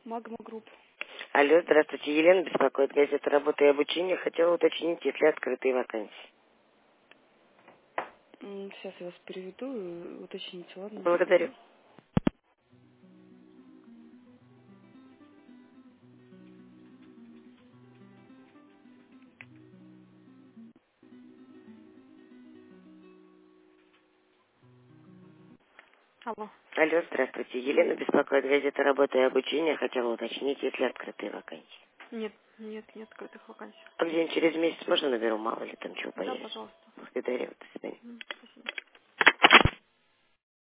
Магма Групп. Алло, здравствуйте. Елена беспокоит, газета «Работа и обучение». Хотела уточнить, есть ли открытые вакансии. Сейчас я вас переведу и уточните, ладно? Благодарю. Алло. Алло, здравствуйте. Елена беспокоит, газета «Работа и обучение». Хотела уточнить, есть ли открытые вакансии. Нет открытых вакансий. А где через месяц можно наберу, мало ли там чего Да, появится. пожалуйста. Благодарю. До свидания. Спасибо.